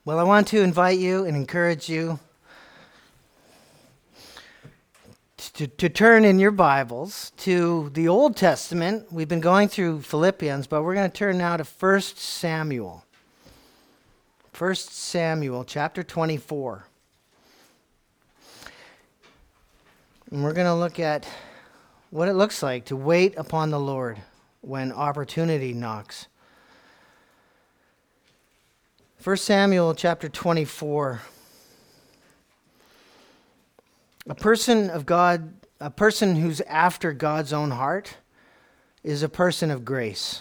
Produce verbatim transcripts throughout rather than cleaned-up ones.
Well, I want to invite you and encourage you to, to turn in your Bibles to the Old Testament. We've been going through Philippians, but we're going to turn now to First Samuel. First Samuel chapter twenty-four. And we're going to look at what it looks like to wait upon the Lord when opportunity knocks. First Samuel chapter twenty-four. A person of God, a person who's after God's own heart is a person of grace.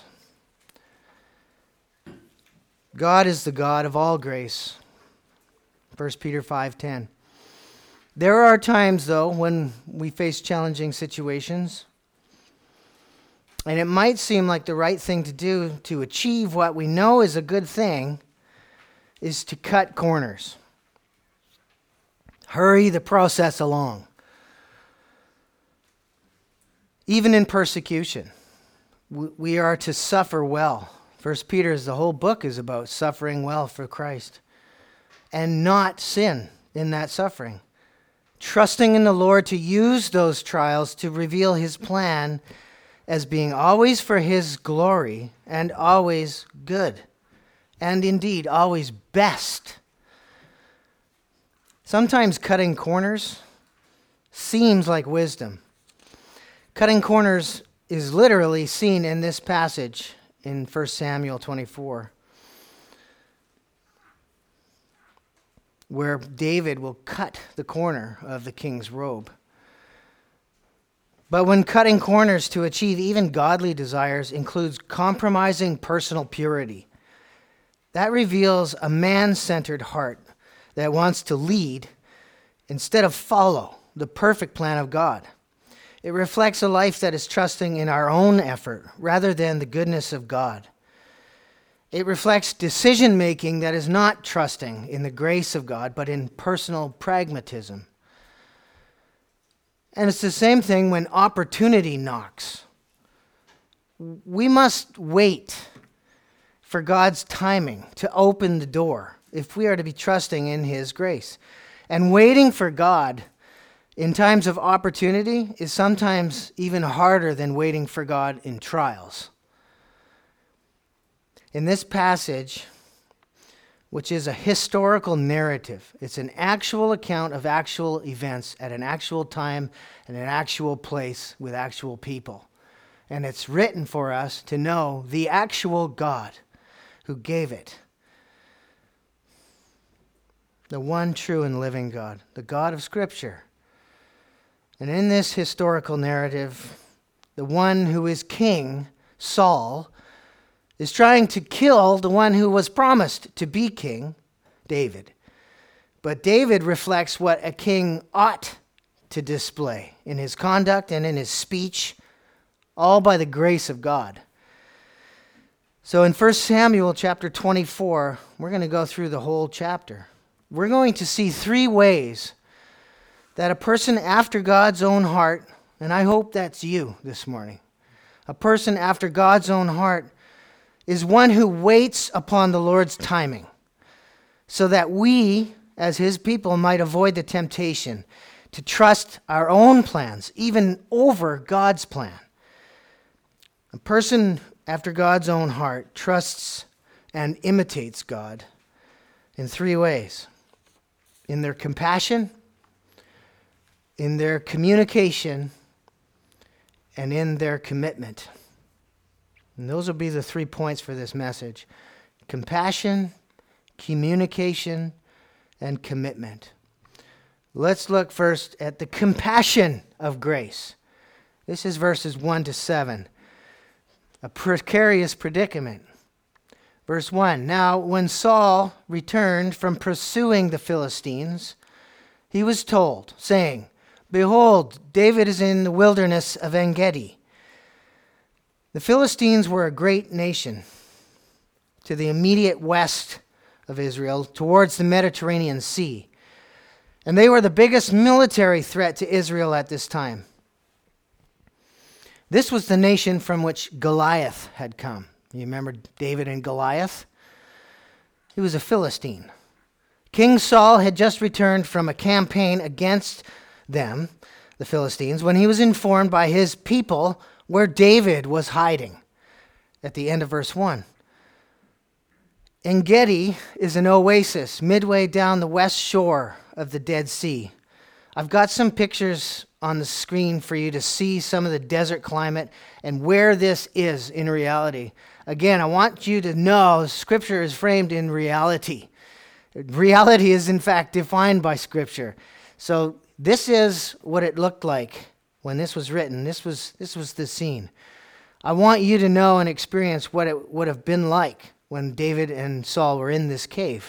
God is the God of all grace. First Peter five ten. There are times, though, when we face challenging situations, and it might seem like the right thing to do to achieve what we know is a good thing is to cut corners. Hurry the process along. Even in persecution, we are to suffer well. First Peter, the whole book is about suffering well for Christ and not sin in that suffering. Trusting in the Lord to use those trials to reveal his plan as being always for his glory and always good. And indeed, always best. Sometimes cutting corners seems like wisdom. Cutting corners is literally seen in this passage in First Samuel twenty-four, where David will cut the corner of the king's robe. But when cutting corners to achieve even godly desires includes compromising personal purity, that reveals a man-centered heart that wants to lead instead of follow the perfect plan of God. It reflects a life that is trusting in our own effort rather than the goodness of God. It reflects decision-making that is not trusting in the grace of God, but in personal pragmatism. And it's the same thing when opportunity knocks. We must wait for God's timing to open the door if we are to be trusting in his grace. And waiting for God in times of opportunity is sometimes even harder than waiting for God in trials. In this passage, which is a historical narrative, it's an actual account of actual events at an actual time and an actual place with actual people. And it's written for us to know the actual God who gave it. The one true and living God, the God of Scripture. And in this historical narrative, the one who is king, Saul, is trying to kill the one who was promised to be king, David. But David reflects what a king ought to display in his conduct and in his speech, all by the grace of God. So in First Samuel chapter twenty-four, we're going to go through the whole chapter. We're going to see three ways that a person after God's own heart, and I hope that's you this morning, a person after God's own heart is one who waits upon the Lord's timing so that we, as his people, might avoid the temptation to trust our own plans, even over God's plan. A person after God's own heart trusts and imitates God in three ways: in their compassion, in their communication, and in their commitment. And those will be the three points for this message: compassion, communication, and commitment. Let's look first at the compassion of grace. This is verses one to seven. A precarious predicament. Verse one, now when Saul returned from pursuing the Philistines, he was told, saying, behold, David is in the wilderness of En-gedi. The Philistines were a great nation to the immediate west of Israel, towards the Mediterranean Sea. And they were the biggest military threat to Israel at this time. This was the nation from which Goliath had come. You remember David and Goliath? He was a Philistine. King Saul had just returned from a campaign against them, the Philistines, when he was informed by his people where David was hiding at the end of verse one. En-Gedi is an oasis midway down the west shore of the Dead Sea. I've got some pictures on the screen for you to see some of the desert climate and where this is in reality. Again, I want you to know Scripture is framed in reality. Reality is, in fact, defined by Scripture. So this is what it looked like when this was written. This was this was the scene. I want you to know and experience what it would have been like when David and Saul were in this cave.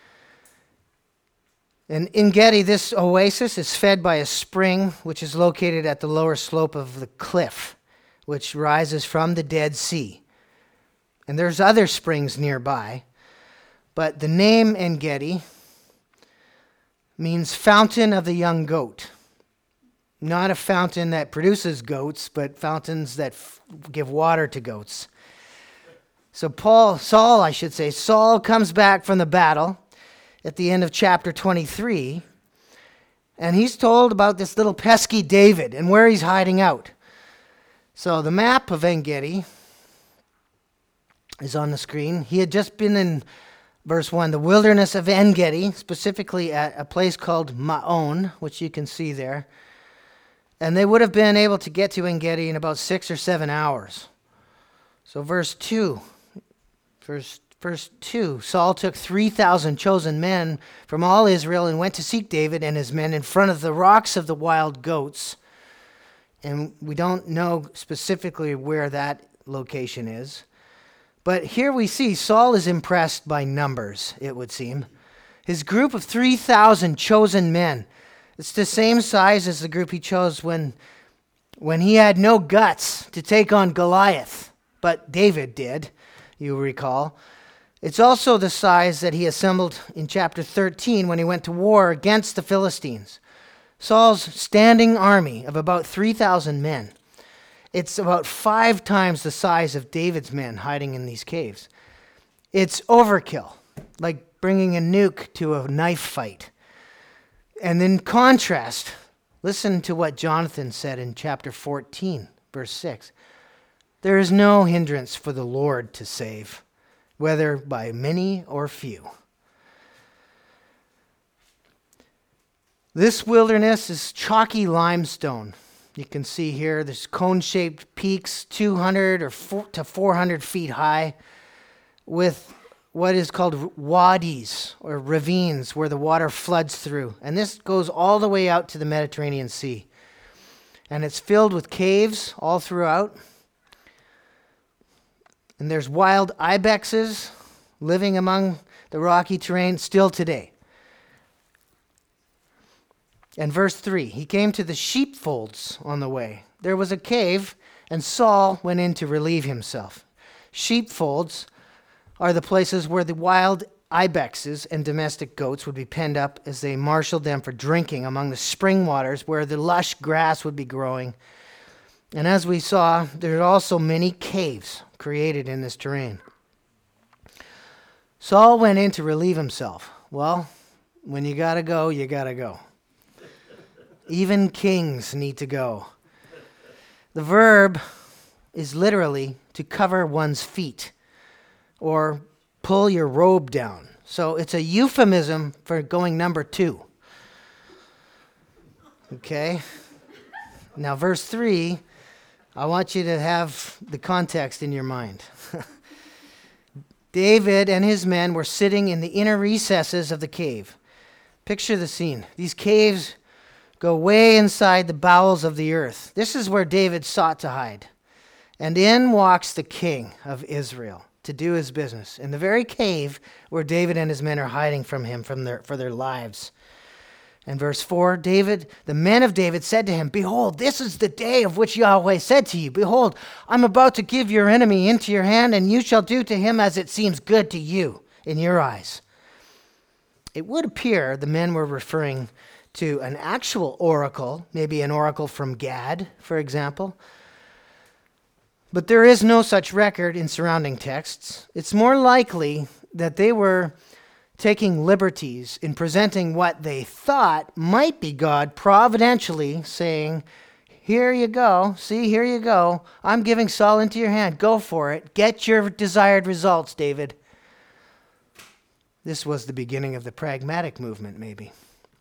And En-Gedi, this oasis is fed by a spring which is located at the lower slope of the cliff, which rises from the Dead Sea. And there's other springs nearby. But the name En-Gedi means fountain of the young goat. Not a fountain that produces goats, but fountains that f- give water to goats. So Paul, Saul, I should say, Saul comes back from the battle at the end of chapter twenty-three, and he's told about this little pesky David and where he's hiding out. So the map of En-Gedi is on the screen. He had just been in verse one, the wilderness of En-Gedi, specifically at a place called Maon, which you can see there. And they would have been able to get to En-Gedi in about six or seven hours. So verse two, verse, verse two, Saul took three thousand chosen men from all Israel and went to seek David and his men in front of the rocks of the wild goats. And we don't know specifically where that location is. But here we see Saul is impressed by numbers, it would seem. His group of three thousand chosen men. It's the same size as the group he chose when, when he had no guts to take on Goliath. But David did, you recall. It's also the size that he assembled in chapter thirteen when he went to war against the Philistines. Saul's standing army of about three thousand men. It's about five times the size of David's men hiding in these caves. It's overkill, like bringing a nuke to a knife fight. And in contrast, listen to what Jonathan said in chapter fourteen, verse six. There is no hindrance for the Lord to save, whether by many or few. This wilderness is chalky limestone. You can see here there's cone-shaped peaks, two hundred or four to four hundred feet high, with what is called wadis or ravines where the water floods through. And this goes all the way out to the Mediterranean Sea. And it's filled with caves all throughout. And there's wild ibexes living among the rocky terrain still today. And verse three, he came to the sheepfolds on the way. There was a cave, and Saul went in to relieve himself. Sheepfolds are the places where the wild ibexes and domestic goats would be penned up as they marshaled them for drinking among the spring waters where the lush grass would be growing. And as we saw, there are also many caves created in this terrain. Saul went in to relieve himself. Well, when you gotta go, you gotta go. Even kings need to go. The verb is literally to cover one's feet or pull your robe down. So it's a euphemism for going number two. Okay? Now, verse three, I want you to have the context in your mind. David and his men were sitting in the inner recesses of the cave. Picture the scene. These caves go way inside the bowels of the earth. This is where David sought to hide. And in walks the king of Israel to do his business, in the very cave where David and his men are hiding from him from their, for their lives. And verse four, David, the men of David said to him, "Behold, this is the day of which Yahweh said to you, Behold, I'm about to give your enemy into your hand, and you shall do to him as it seems good to you in your eyes." It would appear the men were referring to an actual oracle, maybe an oracle from Gad, for example. But there is no such record in surrounding texts. It's more likely that they were taking liberties in presenting what they thought might be God providentially saying, here you go, see, here you go. I'm giving Saul into your hand. Go for it. Get your desired results, David. This was the beginning of the pragmatic movement, maybe.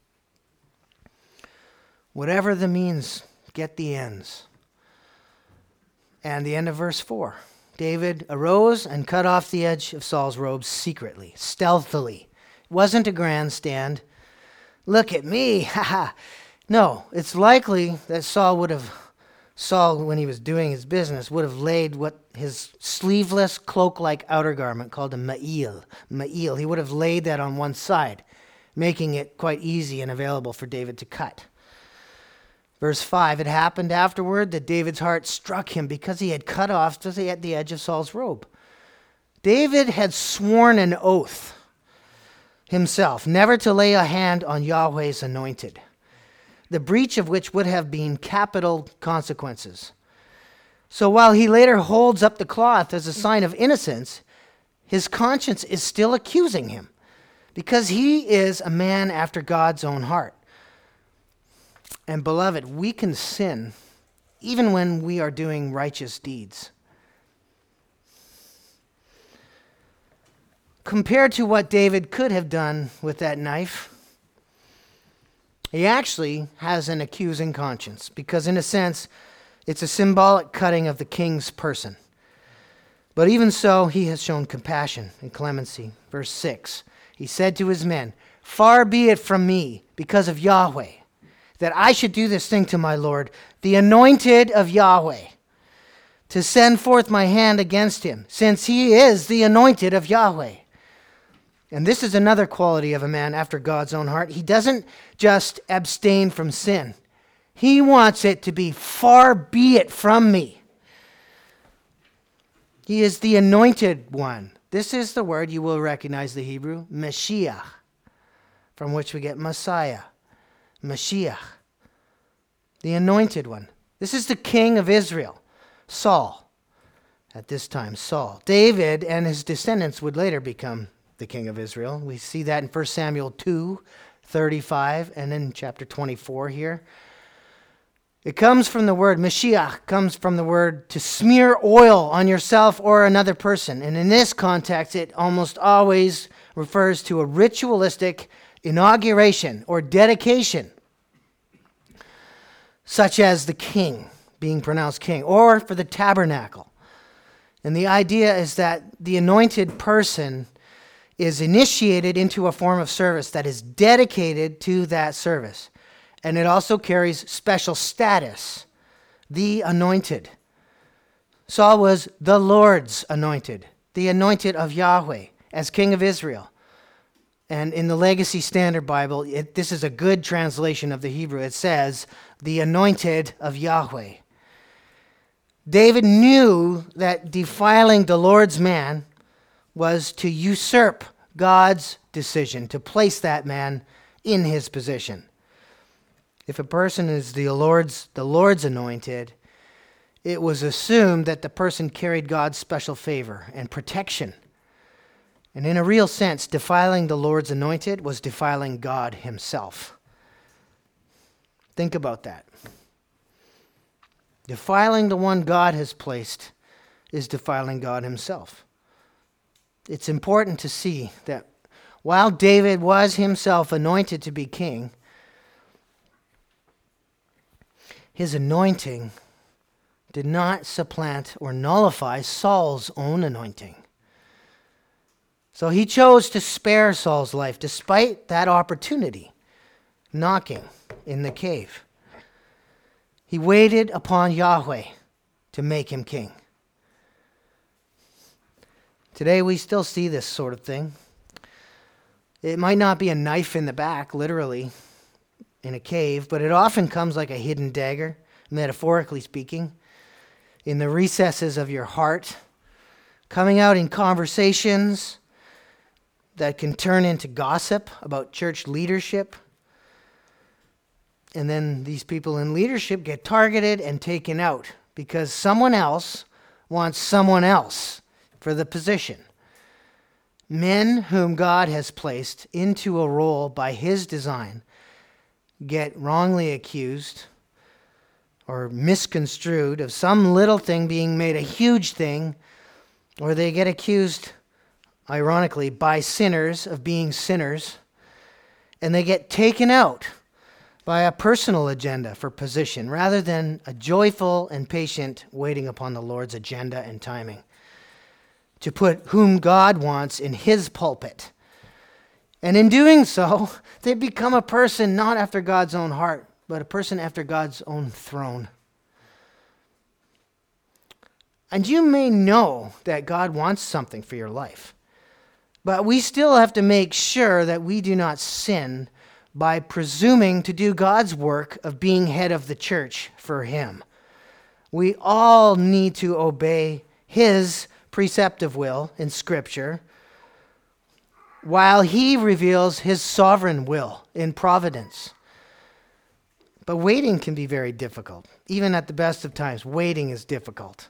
Whatever the means, get the ends. And the end of verse four. David arose and cut off the edge of Saul's robes secretly, stealthily. It wasn't a grandstand. Look at me, haha. No, it's likely that Saul would have, Saul, when he was doing his business, would have laid what his sleeveless cloak-like outer garment called a ma'il. Ma'il. He would have laid that on one side, making it quite easy and available for David to cut. Verse five, it happened afterward that David's heart struck him because he had cut off to the, the edge of Saul's robe. David had sworn an oath himself never to lay a hand on Yahweh's anointed, the breach of which would have been capital consequences. So while he later holds up the cloth as a sign of innocence, his conscience is still accusing him because he is a man after God's own heart. And beloved, we can sin even when we are doing righteous deeds. Compared to what David could have done with that knife, he actually has an accusing conscience because, in a sense, it's a symbolic cutting of the king's person. But even so, he has shown compassion and clemency. Verse six, he said to his men, "Far be it from me, because of Yahweh, that I should do this thing to my Lord, the anointed of Yahweh, to send forth my hand against him, since he is the anointed of Yahweh." And this is another quality of a man after God's own heart. He doesn't just abstain from sin. He wants it to be far be it from me. He is the anointed one. This is the word, you will recognize the Hebrew, Mashiach, from which we get Messiah. Mashiach, the anointed one. This is the king of Israel, Saul. At this time, Saul. David and his descendants would later become the king of Israel. We see that in First Samuel two, thirty-five, and in chapter twenty-four here. It comes from the word, Mashiach comes from the word to smear oil on yourself or another person. And in this context, it almost always refers to a ritualistic inauguration or dedication, such as the king being pronounced king, or for the tabernacle. And the idea is that the anointed person is initiated into a form of service that is dedicated to that service. And it also carries special status, the anointed. Saul was the Lord's anointed, the anointed of Yahweh as king of Israel. And in the Legacy Standard Bible, it, this is a good translation of the Hebrew. It says, the anointed of Yahweh. David knew that defiling the Lord's man was to usurp God's decision, to place that man in his position. If a person is the Lord's, the Lord's anointed, it was assumed that the person carried God's special favor and protection. And in a real sense, defiling the Lord's anointed was defiling God himself. Think about that. Defiling the one God has placed is defiling God himself. It's important to see that while David was himself anointed to be king, his anointing did not supplant or nullify Saul's own anointing. So he chose to spare Saul's life despite that opportunity knocking in the cave. He waited upon Yahweh to make him king. Today we still see this sort of thing. It might not be a knife in the back, literally, in a cave, but it often comes like a hidden dagger, metaphorically speaking, in the recesses of your heart, coming out in conversations that can turn into gossip about church leadership. And then these people in leadership get targeted and taken out because someone else wants someone else for the position. Men whom God has placed into a role by his design get wrongly accused or misconstrued of some little thing being made a huge thing, or they get accused, ironically, by sinners of being sinners, and they get taken out by a personal agenda for position rather than a joyful and patient waiting upon the Lord's agenda and timing to put whom God wants in his pulpit. And in doing so, they become a person not after God's own heart, but a person after God's own throne. And you may know that God wants something for your life, but we still have to make sure that we do not sin by presuming to do God's work of being head of the church for him. We all need to obey his preceptive will in Scripture, while he reveals his sovereign will in providence. But waiting can be very difficult. Even at the best of times, waiting is difficult.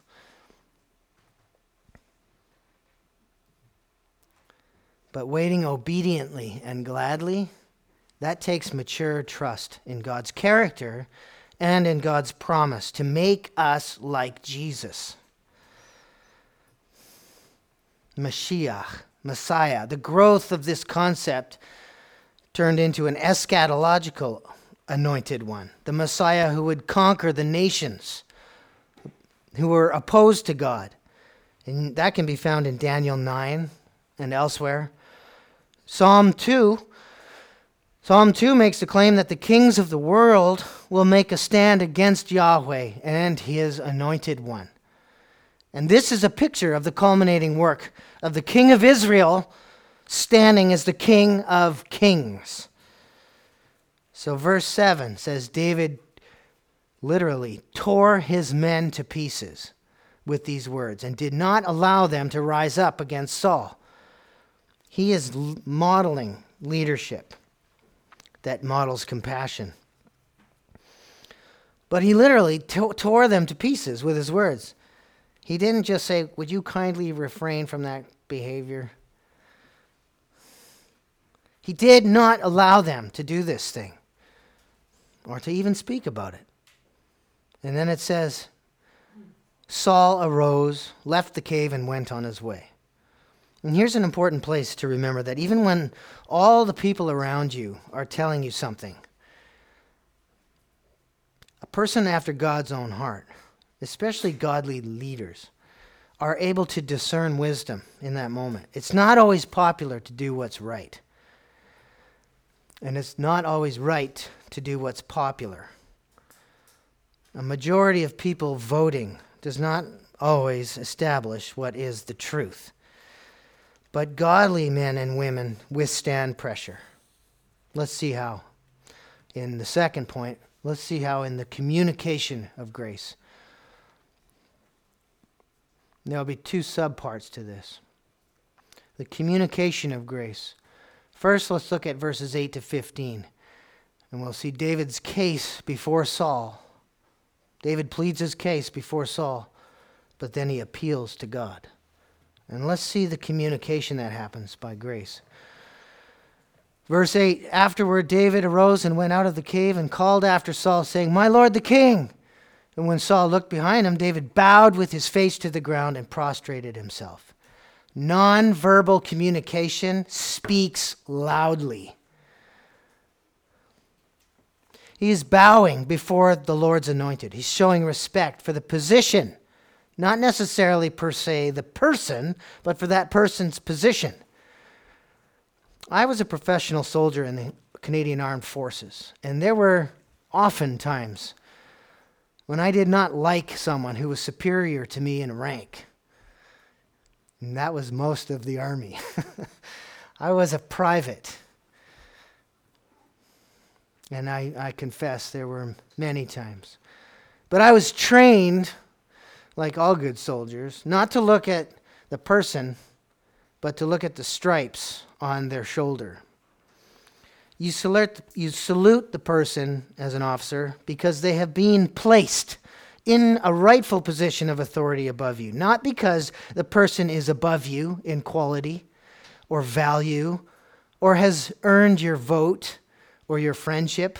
But waiting obediently and gladly, that takes mature trust in God's character and in God's promise to make us like Jesus. Mashiach, Messiah, the growth of this concept turned into an eschatological anointed one, the Messiah who would conquer the nations who were opposed to God. And that can be found in Daniel nine and elsewhere. Psalm two, Psalm two makes the claim that the kings of the world will make a stand against Yahweh and his anointed one. And this is a picture of the culminating work of the King of Israel standing as the King of Kings. So verse seven says David literally tore his men to pieces with these words and did not allow them to rise up against Saul. He is modeling leadership that models compassion. But he literally to- tore them to pieces with his words. He didn't just say, "Would you kindly refrain from that behavior?" He did not allow them to do this thing or to even speak about it. And then it says, Saul arose, left the cave, and went on his way. And here's an important place to remember that even when all the people around you are telling you something, a person after God's own heart, especially godly leaders, are able to discern wisdom in that moment. It's not always popular to do what's right. And it's not always right to do what's popular. A majority of people voting does not always establish what is the truth. But godly men and women withstand pressure. Let's see how. In the second point, let's see how in the communication of grace. There'll be two subparts to this. The communication of grace. First, let's look at verses eight to fifteen. And we'll see David's case before Saul. David pleads his case before Saul, but then he appeals to God. And let's see the communication that happens by grace. Verse eight, afterward David arose and went out of the cave and called after Saul, saying, "My lord the king." And when Saul looked behind him, David bowed with his face to the ground and prostrated himself. Non-verbal communication speaks loudly. He is bowing before the Lord's anointed. He's showing respect for the position, not necessarily per se the person, but for that person's position. I was a professional soldier in the Canadian Armed Forces, and there were often times when I did not like someone who was superior to me in rank. And that was most of the Army. I was a private. And I, I confess there were many times. But I was trained, like all good soldiers, not to look at the person, but to look at the stripes on their shoulder. You salute, you salute the person as an officer because they have been placed in a rightful position of authority above you, not because the person is above you in quality or value or has earned your vote or your friendship.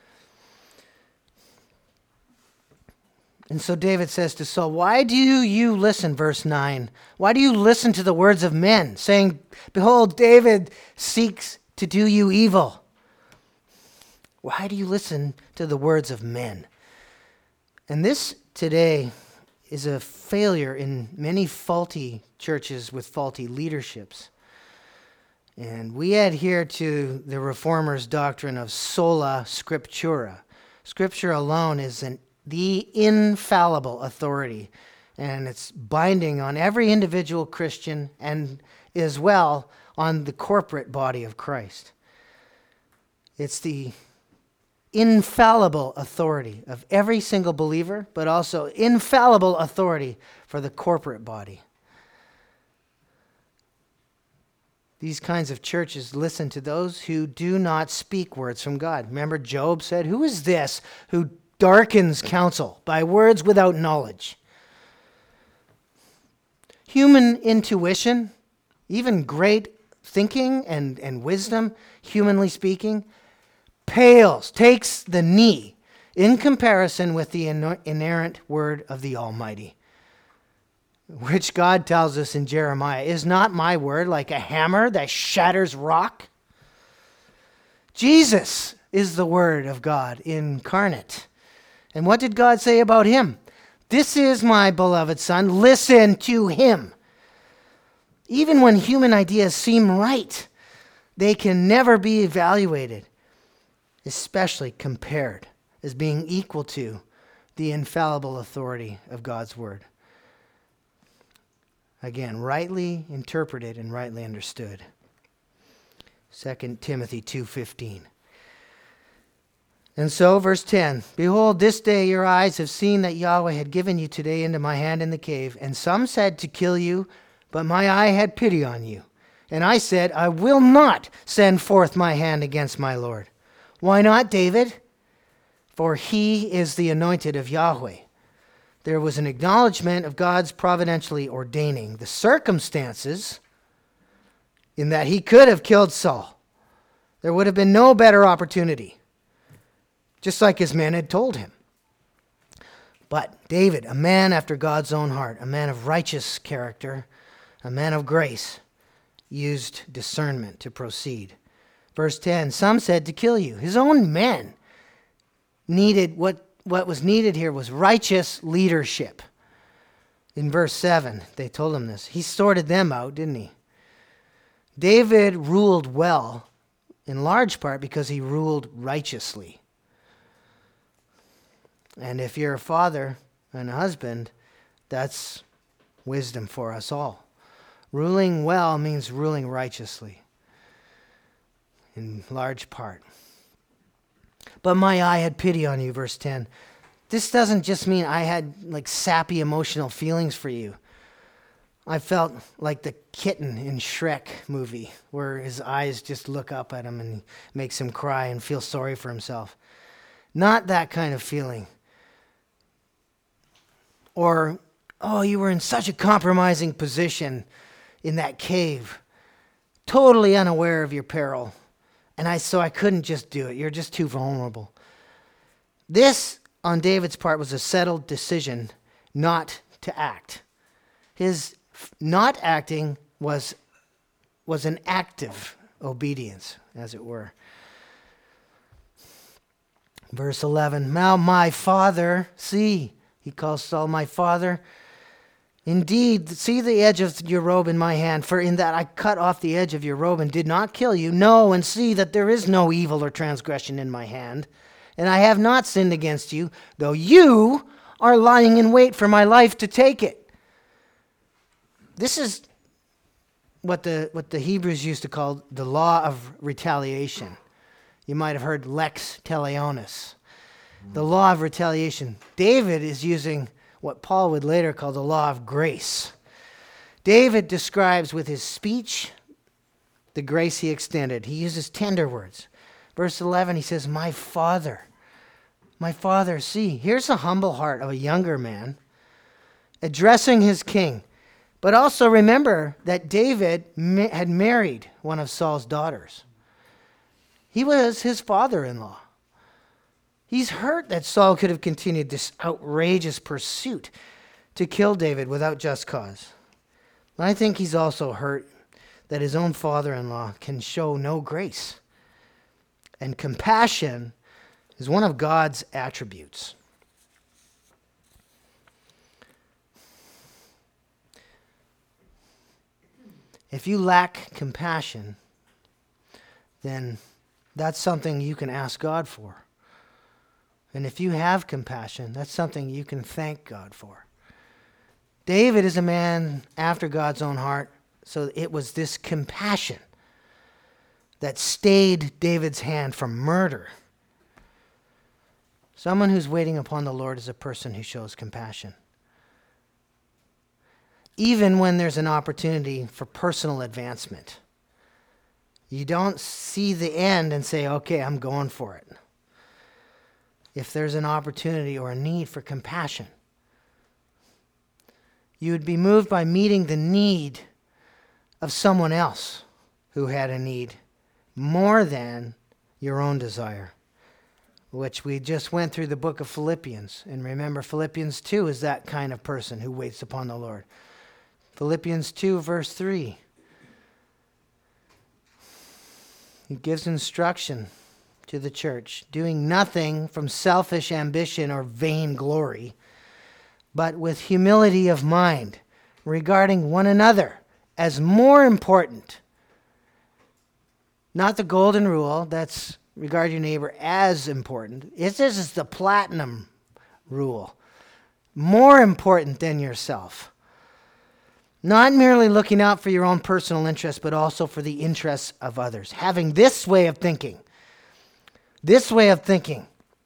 And so David says to Saul, why do you listen, verse nine, why do you listen to the words of men, saying, behold, David seeks to do you evil? Why do you listen to the words of men? And this today is a failure in many faulty churches with faulty leaderships. And we adhere to the Reformers' doctrine of sola scriptura. Scripture alone is an the infallible authority, and it's binding on every individual Christian and as well on the corporate body of Christ. It's the infallible authority of every single believer, but also infallible authority for the corporate body. These kinds of churches listen to those who do not speak words from God. Remember, Job said, who is this who darkens counsel by words without knowledge? Human intuition, even great thinking and, and wisdom, humanly speaking, pales, takes the knee in comparison with the inerrant word of the Almighty, which God tells us in Jeremiah, is not my word like a hammer that shatters rock? Jesus is the word of God incarnate. And what did God say about him? This is my beloved son, listen to him. Even when human ideas seem right, they can never be evaluated, especially compared as being equal to the infallible authority of God's word. Again, rightly interpreted and rightly understood. Second Timothy two fifteen. And so, verse ten, behold, this day your eyes have seen that Yahweh had given you today into my hand in the cave. And some said to kill you, but my eye had pity on you. And I said, I will not send forth my hand against my Lord. Why not, David? For he is the anointed of Yahweh. There was an acknowledgement of God's providentially ordaining the circumstances in that he could have killed Saul. There would have been no better opportunity, just like his men had told him. But David, a man after God's own heart, a man of righteous character, a man of grace, used discernment to proceed. Verse ten, some said to kill you. His own men needed, what, what was needed here was righteous leadership. In verse seven, they told him this. He sorted them out, didn't he? David ruled well, in large part because he ruled righteously. And if you're a father and a husband, that's wisdom for us all. Ruling well means ruling righteously, in large part. But my eye had pity on you, verse ten. This doesn't just mean I had like sappy emotional feelings for you. I felt like the kitten in Shrek movie, where his eyes just look up at him and makes him cry and feel sorry for himself. Not that kind of feeling. Or, oh, you were in such a compromising position in that cave, totally unaware of your peril. And I so I couldn't just do it. You're just too vulnerable. This, on David's part, was a settled decision not to act. His not acting was, was an active obedience, as it were. Verse eleven, now my father, see, he calls Saul my father. Indeed, see the edge of your robe in my hand, for in that I cut off the edge of your robe and did not kill you. Know and see that there is no evil or transgression in my hand, and I have not sinned against you, though you are lying in wait for my life to take it. This is what the what the Hebrews used to call the law of retaliation. You might have heard lex talionis, the law of retaliation. David is using what Paul would later call the law of grace. David describes with his speech the grace he extended. He uses tender words. Verse eleven, he says, my father, my father, see. Here's a humble heart of a younger man addressing his king. But also remember that David ma- had married one of Saul's daughters. He was his father-in-law. He's hurt that Saul could have continued this outrageous pursuit to kill David without just cause. I think he's also hurt that his own father-in-law can show no grace. And compassion is one of God's attributes. If you lack compassion, then that's something you can ask God for. And if you have compassion, that's something you can thank God for. David is a man after God's own heart, so it was this compassion that stayed David's hand from murder. Someone who's waiting upon the Lord is a person who shows compassion. Even when there's an opportunity for personal advancement. You don't see the end and say, okay, I'm going for it. If there's an opportunity or a need for compassion, you would be moved by meeting the need of someone else who had a need more than your own desire, which we just went through the book of Philippians. And remember, Philippians two is that kind of person who waits upon the Lord. Philippians two, verse three. He gives instruction to the church, doing nothing from selfish ambition or vain glory, but with humility of mind, regarding one another as more important. Not the golden rule, that's regard your neighbor as important. It's, this is the platinum rule. More important than yourself. Not merely looking out for your own personal interests, but also for the interests of others. Having this way of thinking. This way of thinking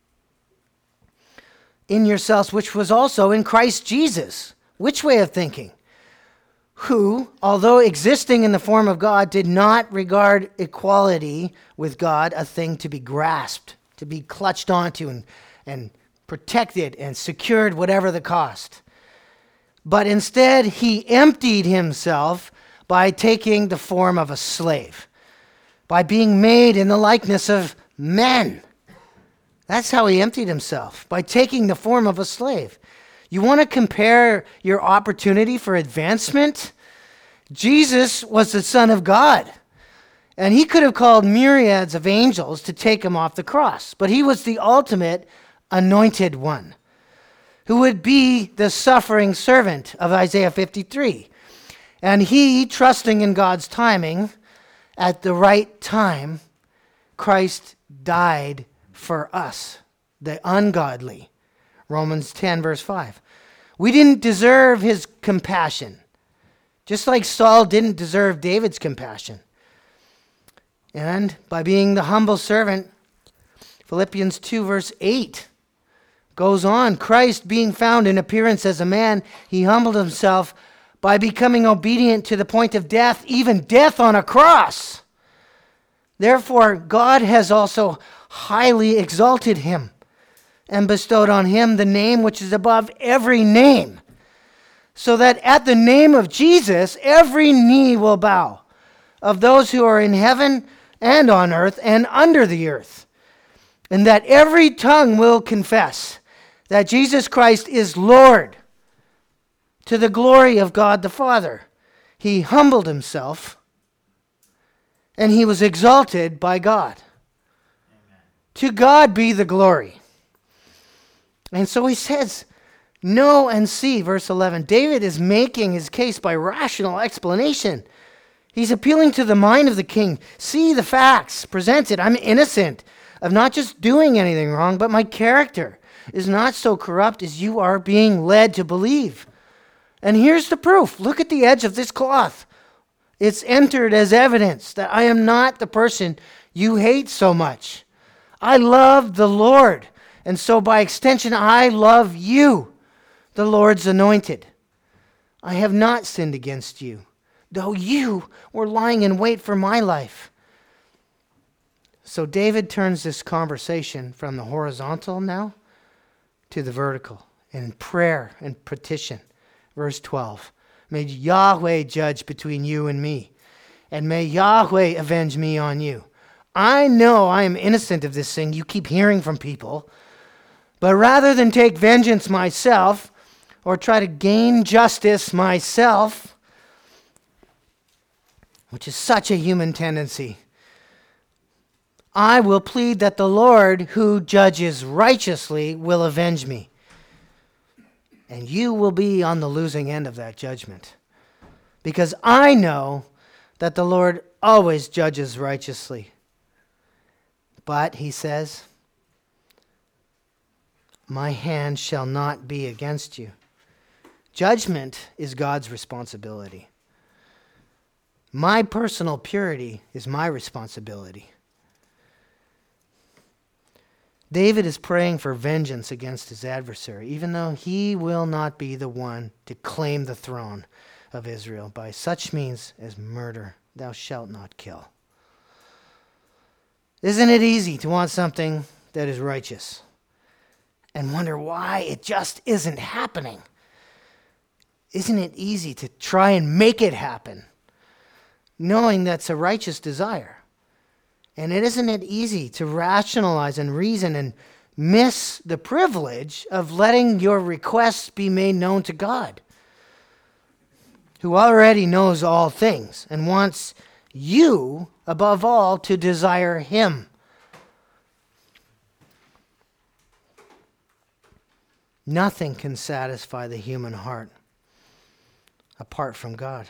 in yourselves, which was also in Christ Jesus. Which way of thinking? Who, although existing in the form of God, did not regard equality with God a thing to be grasped, to be clutched onto and, and protected and secured whatever the cost. But instead, he emptied himself by taking the form of a slave, by being made in the likeness of men. That's how he emptied himself, by taking the form of a slave. You want to compare your opportunity for advancement? Jesus was the Son of God, and he could have called myriads of angels to take him off the cross, but he was the ultimate anointed one, who would be the suffering servant of Isaiah fifty-three. And he, trusting in God's timing, at the right time, Christ died for us, the ungodly. Romans ten, verse five. We didn't deserve his compassion, just like Saul didn't deserve David's compassion. And by being the humble servant, Philippians two, verse eight, goes on, Christ being found in appearance as a man, he humbled himself by becoming obedient to the point of death, even death on a cross. Therefore, God has also highly exalted him and bestowed on him the name which is above every name, so that at the name of Jesus, every knee will bow, of those who are in heaven and on earth and under the earth, and that every tongue will confess that Jesus Christ is Lord, to the glory of God the Father. He humbled himself, and he was exalted by God. Amen. To God be the glory. And so he says, know and see, verse eleven. David is making his case by rational explanation. He's appealing to the mind of the king. See the facts presented. I'm innocent of not just doing anything wrong, but my character is not so corrupt as you are being led to believe. And here's the proof. Look at the edge of this cloth. It's entered as evidence that I am not the person you hate so much. I love the Lord, and so by extension I love you, the Lord's anointed. I have not sinned against you, though you were lying in wait for my life. So David turns this conversation from the horizontal now to the vertical in prayer and petition. Verse twelve. May Yahweh judge between you and me, and may Yahweh avenge me on you. I know I am innocent of this thing you keep hearing from people, but rather than take vengeance myself or try to gain justice myself, which is such a human tendency, I will plead that the Lord, who judges righteously, will avenge me. And you will be on the losing end of that judgment. Because I know that the Lord always judges righteously. But, he says, my hand shall not be against you. Judgment is God's responsibility. My personal purity is my responsibility. David is praying for vengeance against his adversary, even though he will not be the one to claim the throne of Israel by such means as murder. Thou shalt not kill. Isn't it easy to want something that is righteous and wonder why it just isn't happening? Isn't it easy to try and make it happen, knowing that's a righteous desire? And it isn't it easy to rationalize and reason and miss the privilege of letting your requests be made known to God, who already knows all things and wants you, above all, to desire him. Nothing can satisfy the human heart apart from God.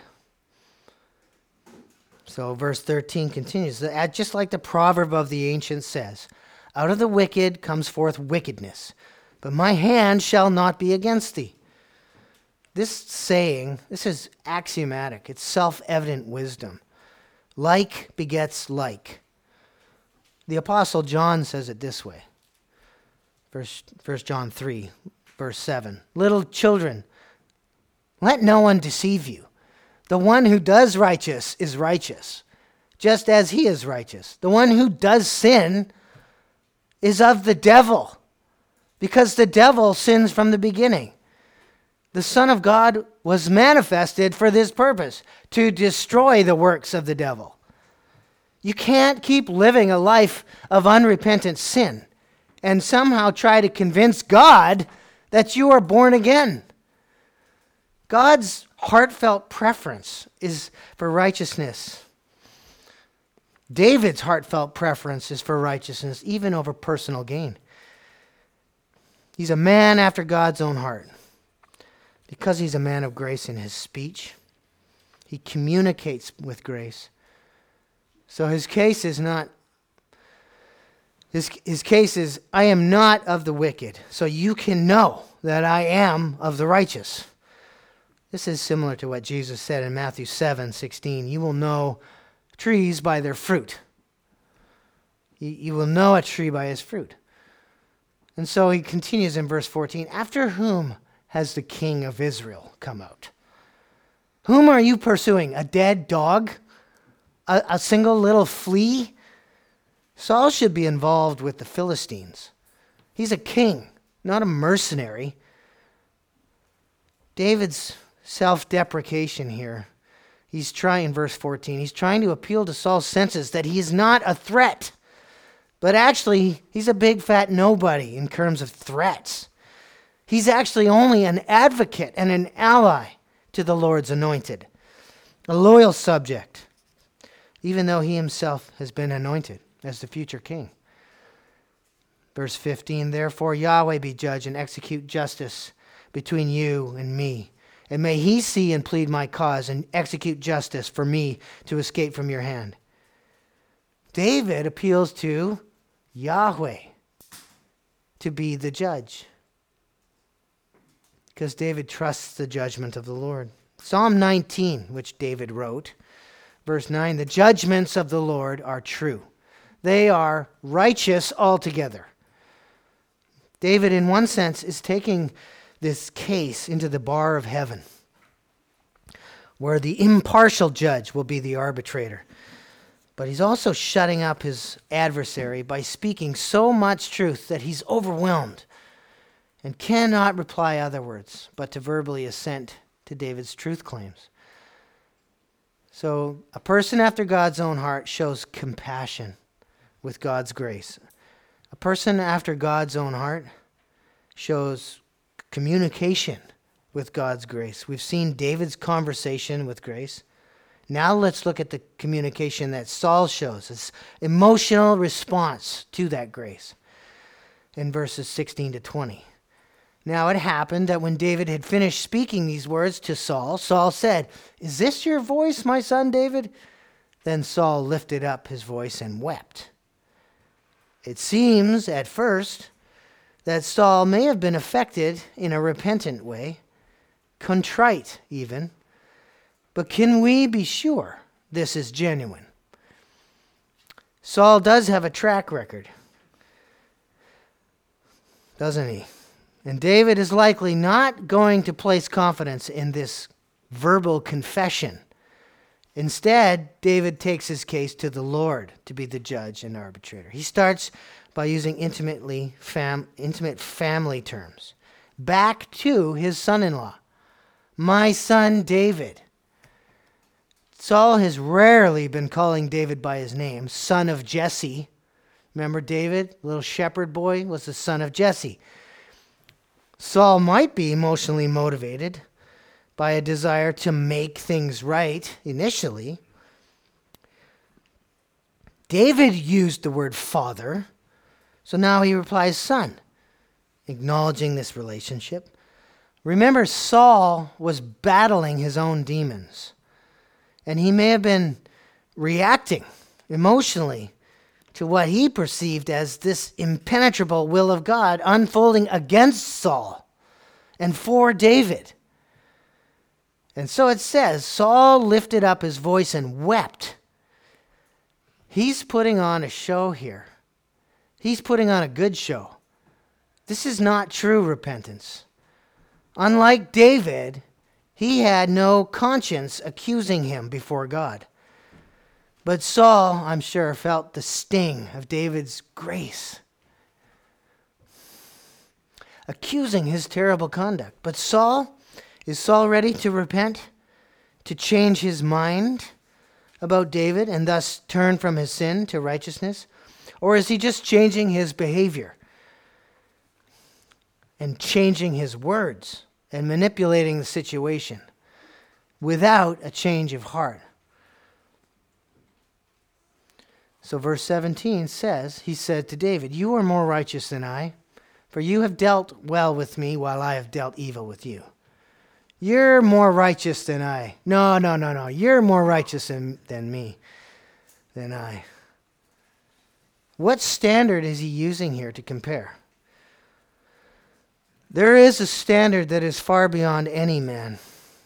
So verse thirteen continues, just like the proverb of the ancients says, out of the wicked comes forth wickedness, but my hand shall not be against thee. This saying, this is axiomatic. It's self-evident wisdom. Like begets like. The Apostle John says it this way. First, First John three, verse seven. Little children, let no one deceive you. The one who does righteous is righteous, just as he is righteous. The one who does sin is of the devil, because the devil sins from the beginning. The Son of God was manifested for this purpose, to destroy the works of the devil. You can't keep living a life of unrepentant sin and somehow try to convince God that you are born again. God's heartfelt preference is for righteousness. David's heartfelt preference is for righteousness, even over personal gain. He's a man after God's own heart. Because he's a man of grace in his speech, he communicates with grace. So his case is not, his, his case is, I am not of the wicked, so you can know that I am of the righteous. This is similar to what Jesus said in Matthew seven sixteen. You will know trees by their fruit. You, you will know a tree by his fruit. And so he continues in verse fourteen. After whom has the king of Israel come out? Whom are you pursuing? A dead dog? A, a single little flea? Saul should be involved with the Philistines. He's a king, not a mercenary. David's self-deprecation here. He's trying, in verse fourteen, he's trying to appeal to Saul's senses that he is not a threat. But actually, he's a big fat nobody in terms of threats. He's actually only an advocate and an ally to the Lord's anointed, a loyal subject, even though he himself has been anointed as the future king. Verse fifteen, therefore Yahweh be judge and execute justice between you and me. And may he see and plead my cause and execute justice for me to escape from your hand. David appeals to Yahweh to be the judge, because David trusts the judgment of the Lord. Psalm nineteen, which David wrote, verse nine, the judgments of the Lord are true. They are righteous altogether. David, in one sense, is taking this case into the bar of heaven, where the impartial judge will be the arbitrator. But he's also shutting up his adversary by speaking so much truth that he's overwhelmed and cannot reply other words but to verbally assent to to David's truth claims. So a person after God's own heart shows compassion with God's grace. A person after God's own heart shows communication with God's grace. We've seen David's conversation with grace. Now let's look at the communication that Saul shows, his emotional response to that grace in verses sixteen to twenty. Now it happened that when David had finished speaking these words to Saul, Saul said, "Is this your voice, my son David?" Then Saul lifted up his voice and wept. It seems at first that Saul may have been affected in a repentant way, contrite even, but can we be sure this is genuine? Saul does have a track record, doesn't he? And David is likely not going to place confidence in this verbal confession. Instead, David takes his case to the Lord to be the judge and arbitrator. He starts by using intimately fam- intimate family terms. Back to his son-in-law, "My son David." Saul has rarely been calling David by his name, son of Jesse. Remember David, little shepherd boy, was the son of Jesse. Saul might be emotionally motivated by a desire to make things right initially. David used the word father, so now he replies son, acknowledging this relationship. Remember, Saul was battling his own demons, and he may have been reacting emotionally to what he perceived as this impenetrable will of God unfolding against Saul and for David. And so it says, Saul lifted up his voice and wept. He's putting on a show here. He's putting on a good show. This is not true repentance. Unlike David, he had no conscience accusing him before God. But Saul, I'm sure, felt the sting of David's grace, accusing his terrible conduct. But Saul, is Saul ready to repent, to change his mind about David and thus turn from his sin to righteousness? Or is he just changing his behavior and changing his words and manipulating the situation without a change of heart? So verse seventeen says, he said to David, "You are more righteous than I, for you have dealt well with me while I have dealt evil with you." You're more righteous than I. No, no, no, no. You're more righteous than, than me, than I. What standard is he using here to compare? There is a standard that is far beyond any man.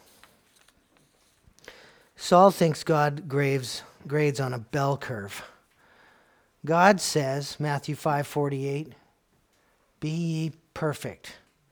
Saul thinks God grades, grades on a bell curve. God says, Matthew five forty-eight, "Be ye perfect,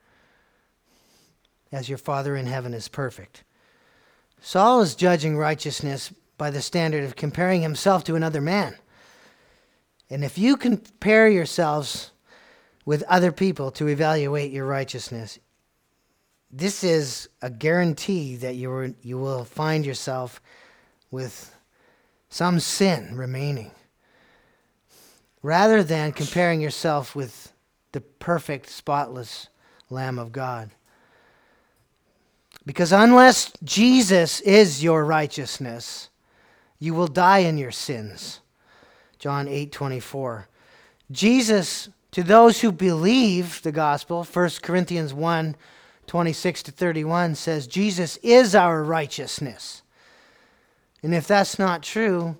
as your Father in heaven is perfect." Saul is judging righteousness by the standard of comparing himself to another man. And if you compare yourselves with other people to evaluate your righteousness, this is a guarantee that you, are, you will find yourself with some sin remaining, rather than comparing yourself with the perfect, spotless Lamb of God. Because unless Jesus is your righteousness, you will die in your sins. John eight twenty-four. Jesus, to those who believe the gospel, First Corinthians one twenty-six to thirty-one says, Jesus is our righteousness. And if that's not true,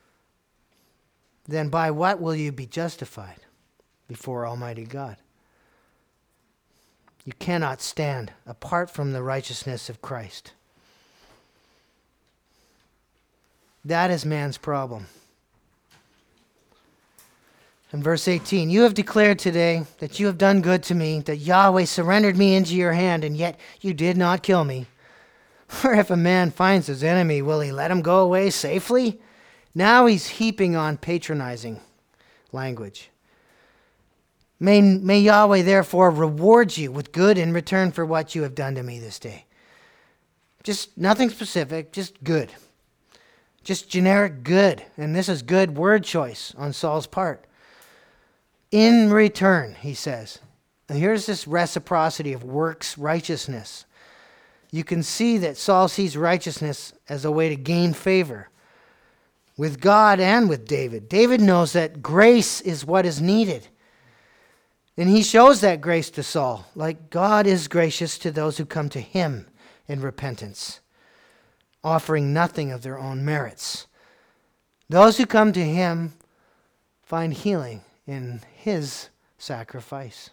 then by what will you be justified before Almighty God? You cannot stand apart from the righteousness of Christ. That is man's problem. In verse eighteen, "You have declared today that you have done good to me, that Yahweh surrendered me into your hand, and yet you did not kill me. For if a man finds his enemy, will he let him go away safely?" Now he's heaping on patronizing language. May, may Yahweh therefore reward you with good in return for what you have done to me this day. Just nothing specific, just good. Just generic good. And this is good word choice on Saul's part. In return, he says. And here's this reciprocity of works righteousness. You can see that Saul sees righteousness as a way to gain favor with God and with David. David knows that grace is what is needed. And he shows that grace to Saul, like God is gracious to those who come to him in repentance, offering nothing of their own merits. Those who come to him find healing in his sacrifice.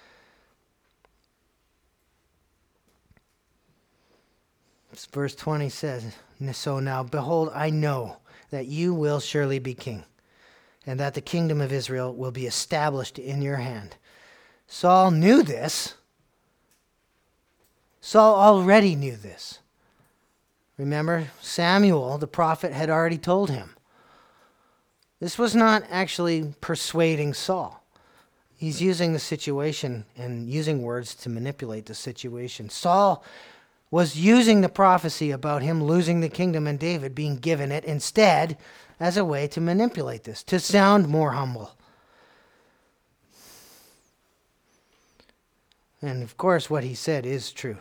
Verse twenty says, "So now, behold, I know that you will surely be king, and that the kingdom of Israel will be established in your hand." Saul knew this. Saul already knew this. Remember, Samuel, the prophet, had already told him. This was not actually persuading Saul. He's using the situation and using words to manipulate the situation. Saul was using the prophecy about him losing the kingdom and David being given it instead as a way to manipulate this, to sound more humble. And of course, what he said is true.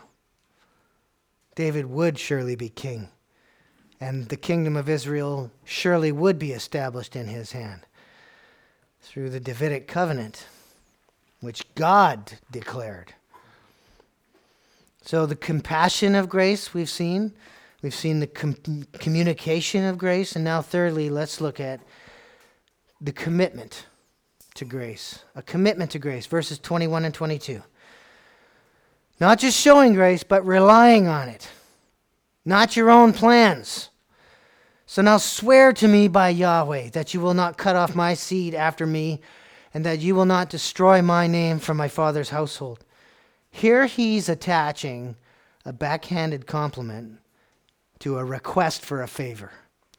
David would surely be king, and the kingdom of Israel surely would be established in his hand through the Davidic covenant, which God declared. So the compassion of grace we've seen. We've seen the com- communication of grace. And now thirdly, let's look at the commitment to grace. A commitment to grace. Verses twenty-one and twenty-two. Not just showing grace, but relying on it. Not your own plans. So now swear to me by Yahweh that you will not cut off my seed after me, and that you will not destroy my name from my father's household. Here he's attaching a backhanded compliment to a request for a favor.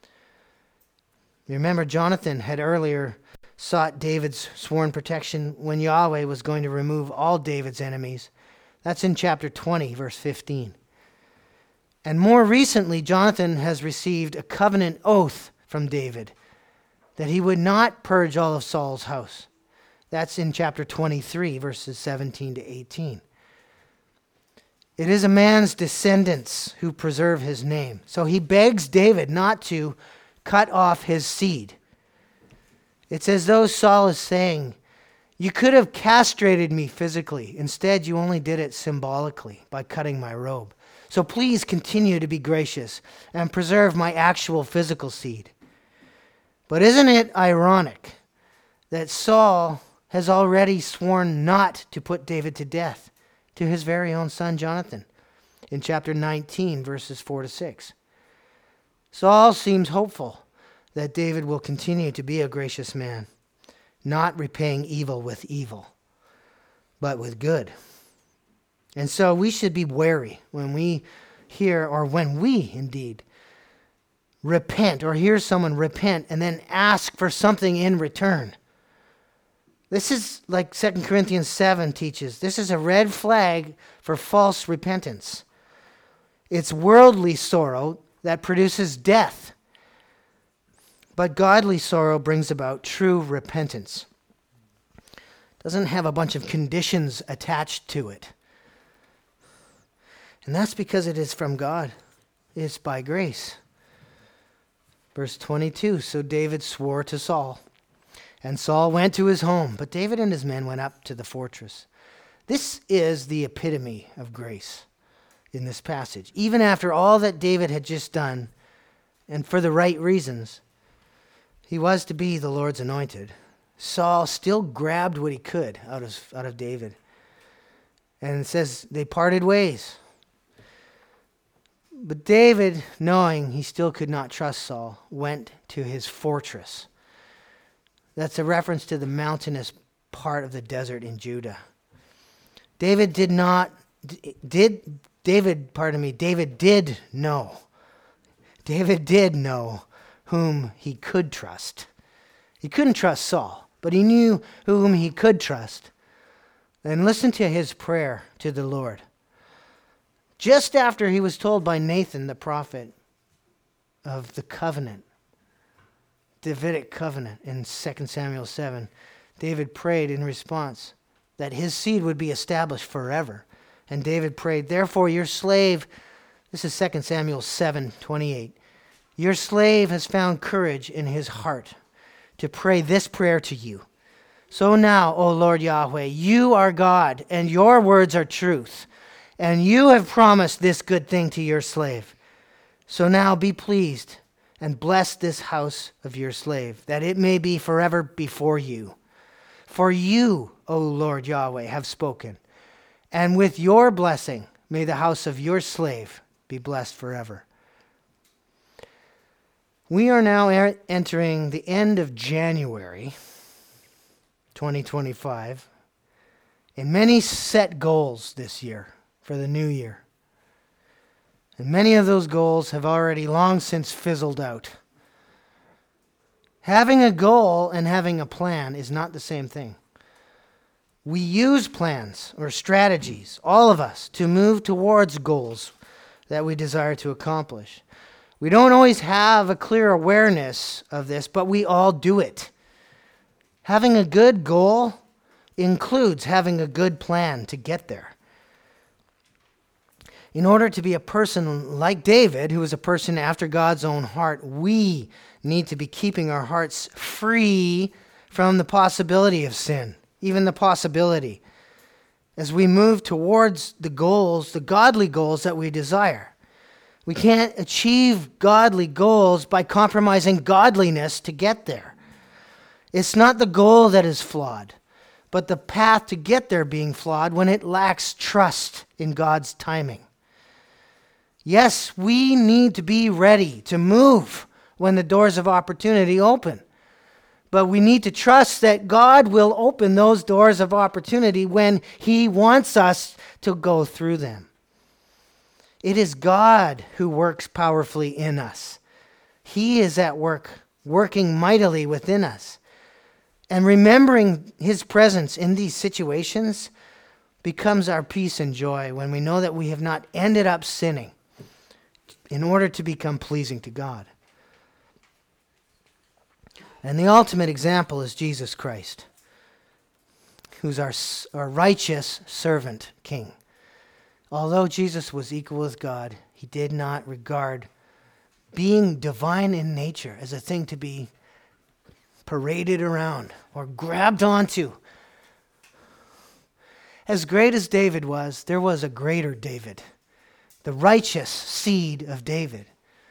You remember Jonathan had earlier sought David's sworn protection when Yahweh was going to remove all David's enemies. That's in chapter twenty, verse fifteen. And more recently, Jonathan has received a covenant oath from David that he would not purge all of Saul's house. That's in chapter twenty-three, verses seventeen to eighteen. It is a man's descendants who preserve his name. So he begs David not to cut off his seed. It's as though Saul is saying, you could have castrated me physically. Instead, you only did it symbolically by cutting my robe. So please continue to be gracious and preserve my actual physical seed. But isn't it ironic that Saul has already sworn not to put David to death to his very own son Jonathan in chapter nineteen, verses four to six. Saul seems hopeful that David will continue to be a gracious man, not repaying evil with evil, but with good. And so we should be wary when we hear, or when we indeed repent or hear someone repent and then ask for something in return. This is like Second Corinthians seven teaches. This is a red flag for false repentance. It's worldly sorrow that produces death. But godly sorrow brings about true repentance. It doesn't have a bunch of conditions attached to it. And that's because it is from God. It's by grace. Verse twenty-two, so David swore to Saul. And Saul went to his home, but David and his men went up to the fortress. This is the epitome of grace in this passage. Even after all that David had just done, and for the right reasons, he was to be the Lord's anointed. Saul still grabbed what he could out of, out of David. And it says they parted ways. But David, knowing he still could not trust Saul, went to his fortress. That's a reference to the mountainous part of the desert in Judah. David did not, did, David, pardon me, David did know. David did know whom he could trust. He couldn't trust Saul, but he knew whom he could trust. And listen to his prayer to the Lord. just after he was told by Nathan the prophet of the covenant, Davidic covenant in Second Samuel seven, David prayed in response that his seed would be established forever. And David prayed, therefore your slave, this is Second Samuel seven twenty-eight, your slave has found courage in his heart to pray this prayer to you. So now, O Lord Yahweh, you are God, and your words are truth, and you have promised this good thing to your slave. So now be pleased and bless this house of your slave, that it may be forever before you. For you, O Lord Yahweh, have spoken, and with your blessing may the house of your slave be blessed forever. We are now er- entering the end of January twenty twenty-five, and many set goals this year for the new year. And many of those goals have already long since fizzled out. Having a goal and having a plan is not the same thing. We use plans or strategies, all of us, to move towards goals that we desire to accomplish. We don't always have a clear awareness of this, but we all do it. Having a good goal includes having a good plan to get there. In order to be a person like David, who is a person after God's own heart, we need to be keeping our hearts free from the possibility of sin, even the possibility, as we move towards the goals, the godly goals that we desire. We can't achieve godly goals by compromising godliness to get there. It's not the goal that is flawed, but the path to get there being flawed when it lacks trust in God's timing. Yes, we need to be ready to move when the doors of opportunity open. But we need to trust that God will open those doors of opportunity when He wants us to go through them. It is God who works powerfully in us. He is at work, working mightily within us. And remembering His presence in these situations becomes our peace and joy when we know that we have not ended up sinning in order to become pleasing to God. And the ultimate example is Jesus Christ, who's our, our righteous servant king. Although Jesus was equal with God, He did not regard being divine in nature as a thing to be paraded around or grabbed onto. As great as David was, there was a greater David, the righteous seed of David.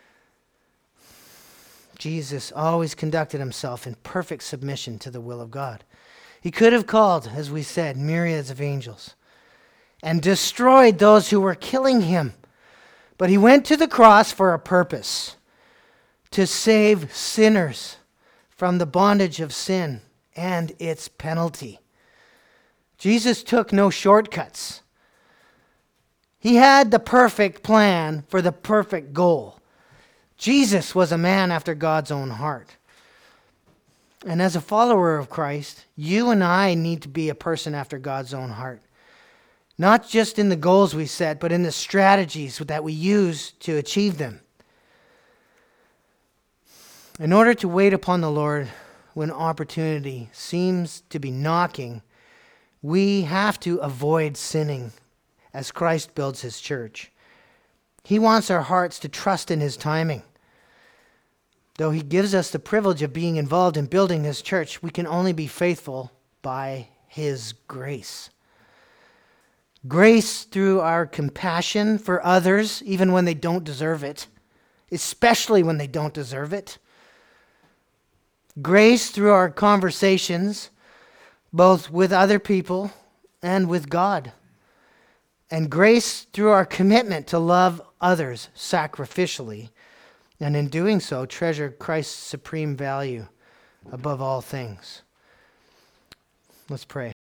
Jesus always conducted Himself in perfect submission to the will of God. He could have called, as we said, myriads of angels and destroyed those who were killing Him. But He went to the cross for a purpose, to save sinners from the bondage of sin and its penalty. Jesus took no shortcuts. He had the perfect plan for the perfect goal. Jesus was a man after God's own heart. And as a follower of Christ, you and I need to be a person after God's own heart. Not just in the goals we set, but in the strategies that we use to achieve them. In order to wait upon the Lord when opportunity seems to be knocking, we have to avoid sinning as Christ builds His church. He wants our hearts to trust in His timing. Though He gives us the privilege of being involved in building His church, we can only be faithful by His grace. Grace through our compassion for others, even when they don't deserve it, especially when they don't deserve it. Grace through our conversations, both with other people and with God. And grace through our commitment to love others sacrificially, and in doing so, treasure Christ's supreme value above all things. Let's pray.